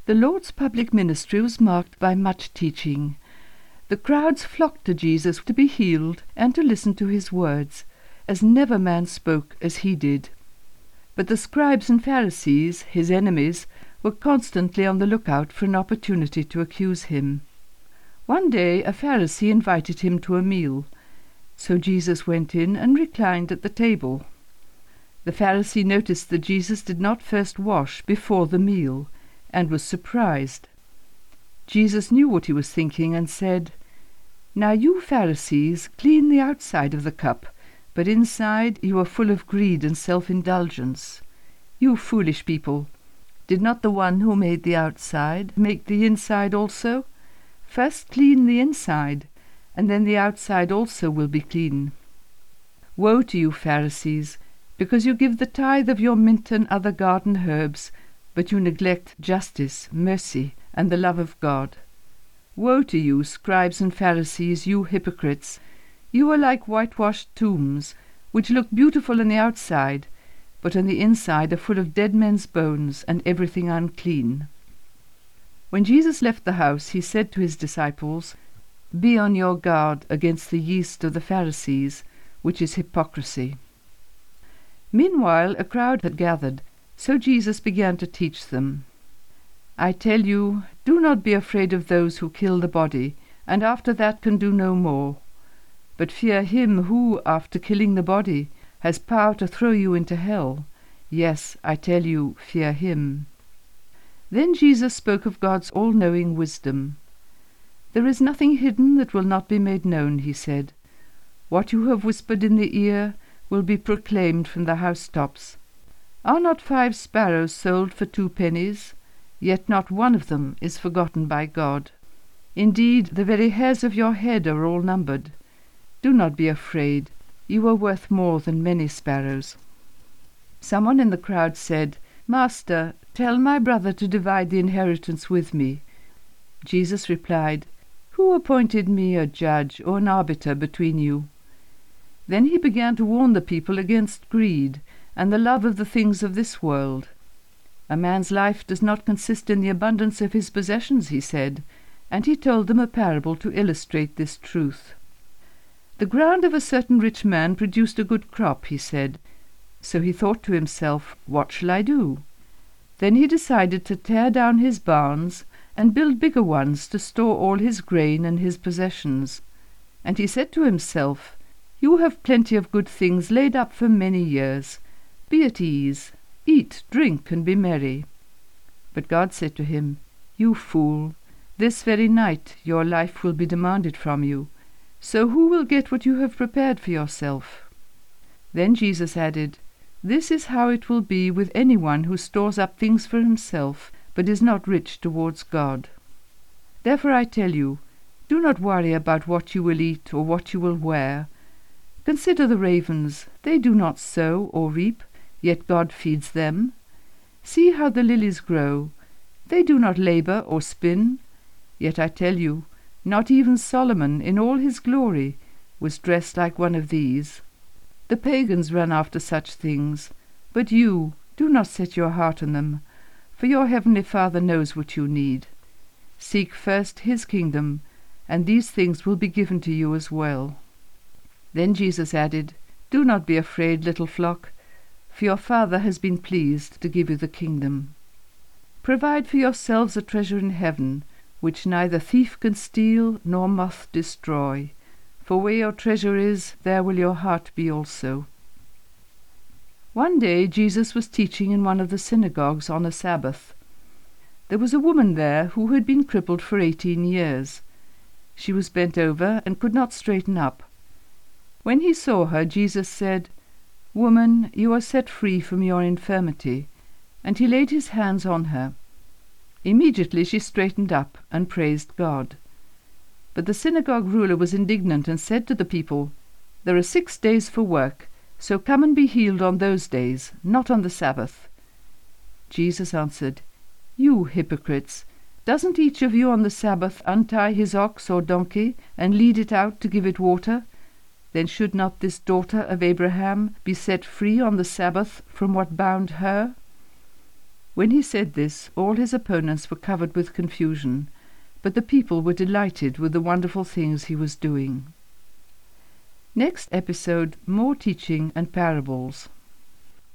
The Lord's public ministry was marked by much teaching. The crowds flocked to Jesus to be healed and to listen to his words, as never man spoke as he did. But the scribes and Pharisees, his enemies, were constantly on the lookout for an opportunity to accuse him. One day a Pharisee invited him to a meal, so Jesus went in and reclined at the table. The Pharisee noticed that Jesus did not first wash before the meal, and was surprised. Jesus knew what he was thinking and said, "Now you Pharisees clean the outside of the cup, but inside you are full of greed and self-indulgence. You foolish people! Did not the one who made the outside make the inside also? First clean the inside, and then the outside also will be clean. Woe to you, Pharisees, because you give the tithe of your mint and other garden herbs, but you neglect justice, mercy, and the love of God. Woe to you, scribes and Pharisees, you hypocrites! You are like whitewashed tombs, which look beautiful on the outside, but on the inside are full of dead men's bones and everything unclean." When Jesus left the house, he said to his disciples, "Be on your guard against the yeast of the Pharisees, which is hypocrisy." Meanwhile a crowd had gathered, so Jesus began to teach them. "I tell you, do not be afraid of those who kill the body, and after that can do no more. But fear him who, after killing the body, has power to throw you into hell. Yes, I tell you, fear him." Then Jesus spoke of God's all-knowing wisdom. "There is nothing hidden that will not be made known," he said. "What you have whispered in the ear will be proclaimed from the housetops. Are not 5 sparrows sold for 2 pennies? Yet not one of them is forgotten by God. Indeed, the very hairs of your head are all numbered. Do not be afraid. You are worth more than many sparrows." Someone in the crowd said, "Master, tell my brother to divide the inheritance with me." Jesus replied, "Who appointed me a judge or an arbiter between you?" Then he began to warn the people against greed and the love of the things of this world. "A man's life does not consist in the abundance of his possessions," he said, and he told them a parable to illustrate this truth. "The ground of a certain rich man produced a good crop," he said. So he thought to himself, "What shall I do?" Then he decided to tear down his barns and build bigger ones to store all his grain and his possessions. And he said to himself, "You have plenty of good things laid up for many years. Be at ease, eat, drink, and be merry." But God said to him, "You fool, this very night your life will be demanded from you. So who will get what you have prepared for yourself?" Then Jesus added, "This is how it will be with anyone who stores up things for himself, but is not rich towards God. Therefore I tell you, do not worry about what you will eat or what you will wear. Consider the ravens, they do not sow or reap, yet God feeds them. See how the lilies grow, they do not labor or spin. Yet I tell you, not even Solomon in all his glory was dressed like one of these. The pagans run after such things, but you do not set your heart on them, for your heavenly Father knows what you need. Seek first his kingdom, and these things will be given to you as well." Then Jesus added, "Do not be afraid, little flock, for your Father has been pleased to give you the kingdom. Provide for yourselves a treasure in heaven, which neither thief can steal nor moth destroy. For where your treasure is, there will your heart be also." One day Jesus was teaching in one of the synagogues on a Sabbath. There was a woman there who had been crippled for 18 years. She was bent over and could not straighten up. When he saw her, Jesus said, "Woman, you are set free from your infirmity." And he laid his hands on her. Immediately she straightened up and praised God. But the synagogue ruler was indignant and said to the people, "There are 6 days for work, so come and be healed on those days, not on the Sabbath." Jesus answered, "You hypocrites, doesn't each of you on the Sabbath untie his ox or donkey and lead it out to give it water? Then should not this daughter of Abraham be set free on the Sabbath from what bound her?" When he said this, all his opponents were covered with confusion, but the people were delighted with the wonderful things he was doing. Next episode, more teaching and parables.